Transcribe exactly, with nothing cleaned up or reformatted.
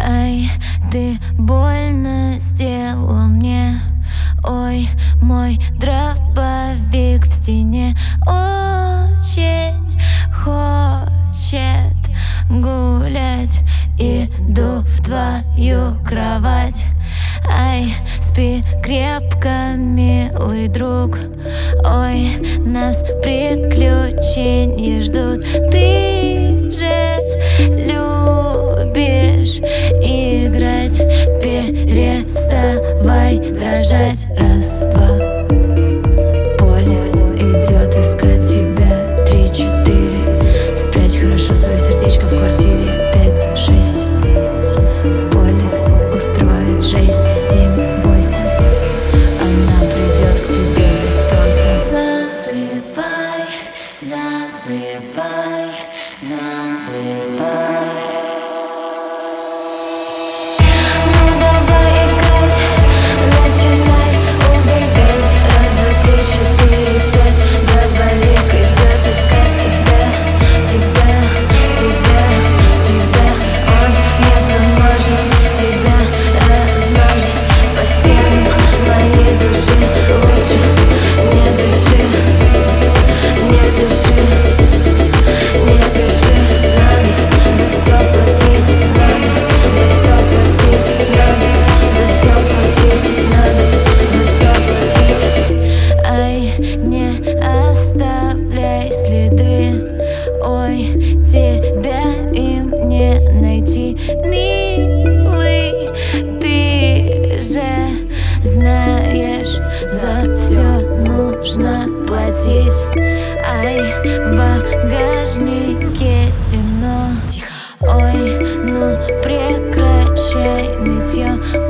Ай, ты больно сделал мне. Ой, мой дробовик в стене очень хочет гулять. Иду в твою кровать. Ай, спи крепко, милый друг. Ой, нас приключения ждут. Ты же любишь играть. Переставай дрожать. Раз, два. Поле идет искать тебя. Три, четыре. Спрячь хорошо свое сердечко в квартире. Пять, шесть. Поле устроит шесть, семь, восемь. Она придет к тебе без спроса. Засыпай, засыпай, засыпай. Ой, тебя им не найти, милый. Ты же знаешь, за все нужно платить. Ай, в багажнике темно. Ой, ну прекращай нытье.